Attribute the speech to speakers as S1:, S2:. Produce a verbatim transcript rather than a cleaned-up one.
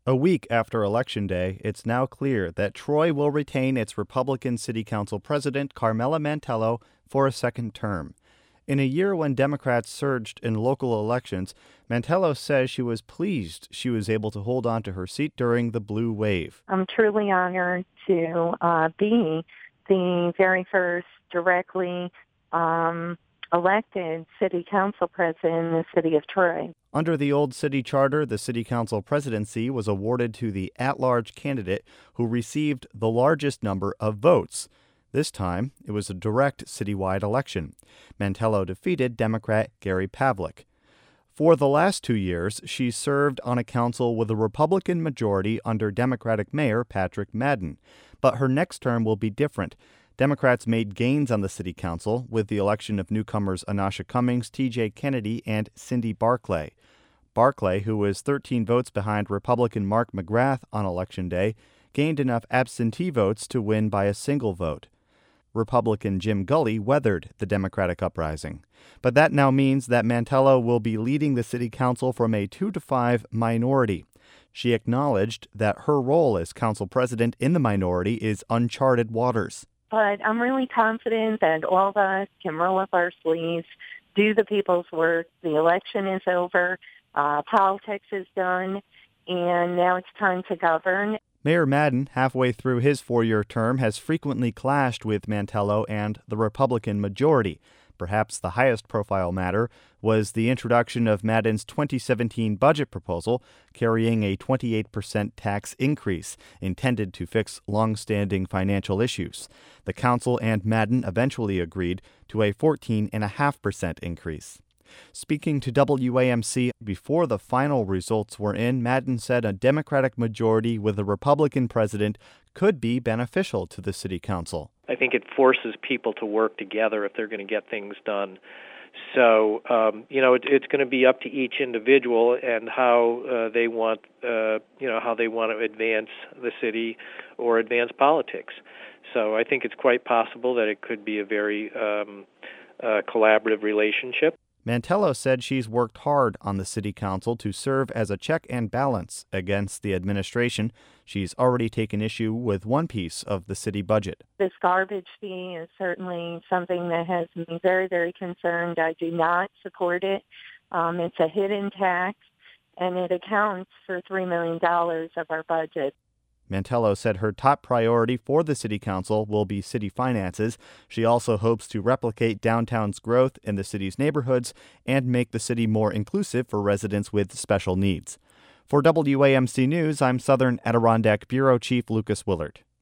S1: A week after Election Day, it's now clear that Troy will retain its Republican City Council President, Carmela Mantello, for a second term. In a year when Democrats surged in local elections, Mantello says she was pleased she was able to hold on to her seat during the blue wave.
S2: I'm truly honored to uh, be the very first directly um, elected city council president in the city of Troy.
S1: Under the old city charter, the city council presidency was awarded to the at-large candidate who received the largest number of votes. This time, it was a direct citywide election. Mantello defeated Democrat Gary Pavlik. For the last two years, she served on a council with a Republican majority under Democratic Mayor Patrick Madden. But her next term will be different. Democrats made gains on the city council with the election of newcomers Anasha Cummings, T J Kennedy, and Cindy Barclay. Barclay, who was thirteen votes behind Republican Mark McGrath on Election Day, gained enough absentee votes to win by a single vote. Republican Jim Gully weathered the Democratic uprising. But that now means that Mantello will be leading the city council from a two to five minority. She acknowledged that her role as council president in the minority is uncharted waters.
S2: But I'm really confident that all of us can roll up our sleeves, do the people's work. The election is over. Uh, politics is done. And now it's time to govern.
S1: Mayor Madden, halfway through his four-year term, has frequently clashed with Mantello and the Republican majority. Perhaps the highest-profile matter was the introduction of Madden's twenty seventeen budget proposal, carrying a twenty-eight percent tax increase intended to fix long-standing financial issues. The council and Madden eventually agreed to a fourteen point five percent increase. Speaking to W A M C before the final results were in, Madden said a Democratic majority with a Republican president could be beneficial to the city council.
S3: I think it forces people to work together if they're going to get things done. So, um, you know, it, it's going to be up to each individual and how uh, they want, uh, you know, how they want to advance the city or advance politics. So I think it's quite possible that it could be a very um, uh, collaborative relationship.
S1: Mantello said she's worked hard on the city council to serve as a check and balance against the administration. She's already taken issue with one piece of the city budget.
S2: This garbage fee is certainly something that has me very, very concerned. I do not support it. Um, it's a hidden tax, and it accounts for three million dollars of our budget.
S1: Mantello said her top priority for the city council will be city finances. She also hopes to replicate downtown's growth in the city's neighborhoods and make the city more inclusive for residents with special needs. For W A M C News, I'm Southern Adirondack Bureau Chief Lucas Willard.